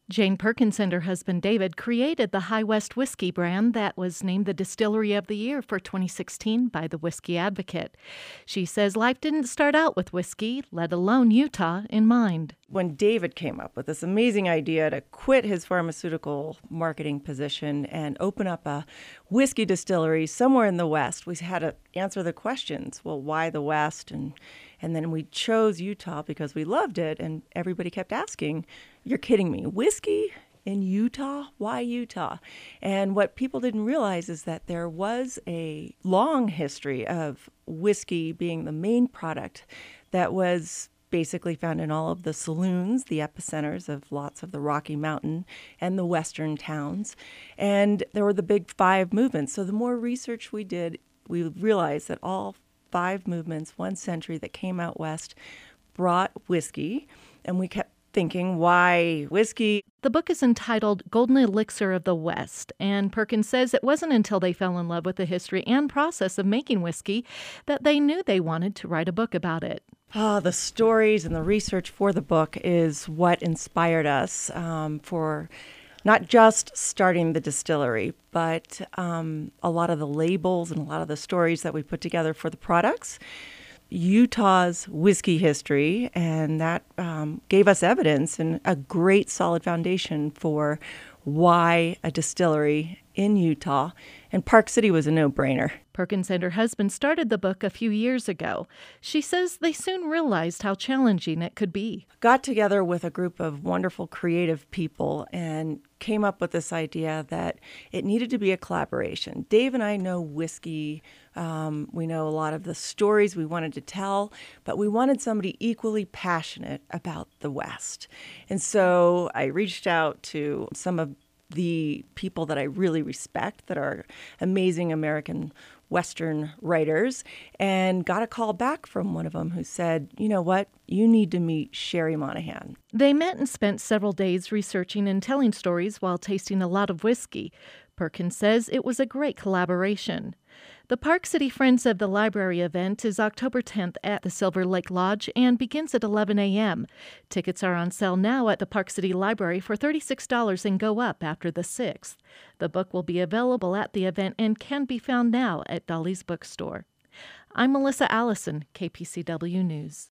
Jane Perkins and her husband David created the High West whiskey brand that was named the Distillery of the Year for 2016 by the Whiskey Advocate. She says life didn't start out with whiskey, let alone Utah, in mind. When David came up with this amazing idea to quit his pharmaceutical marketing position and open up a whiskey distillery somewhere in the West, we had to answer the questions. Well, why the West? And then we chose Utah because we loved it, and everybody kept asking, "You're kidding me, whiskey in Utah? Why Utah?" And what people didn't realize is that there was a long history of whiskey being the main product that was basically found in all of the saloons, the epicenters of lots of the Rocky Mountain and the western towns. And there were the big five movements. So the more research we did, we realized that all five movements, one century that came out west, brought whiskey. And we kept thinking, why whiskey? The book is entitled Golden Elixir of the West, and Perkins says it wasn't until they fell in love with the history and process of making whiskey that they knew they wanted to write a book about it. The stories and the research for the book is what inspired us for not just starting the distillery, but a lot of the labels and a lot of the stories that we put together for the products. Utah's whiskey history, and that gave us evidence and a great solid foundation for why a distillery in Utah. And Park City was a no-brainer. Perkins and her husband started the book a few years ago. She says they soon realized how challenging it could be. Got together with a group of wonderful creative people and came up with this idea that it needed to be a collaboration. Dave and I know whiskey. We know a lot of the stories we wanted to tell, but we wanted somebody equally passionate about the West. And so I reached out to some of the people that I really respect that are amazing American Western writers, and got a call back from one of them who said, "You know what? You need to meet Sherry Monahan." They met and spent several days researching and telling stories while tasting a lot of whiskey. Perkins says it was a great collaboration. The Park City Friends of the Library event is October 10th at the Silver Lake Lodge and begins at 11 a.m. Tickets are on sale now at the Park City Library for $36 and go up after the 6th. The book will be available at the event and can be found now at Dolly's Bookstore. I'm Melissa Allison, KPCW News.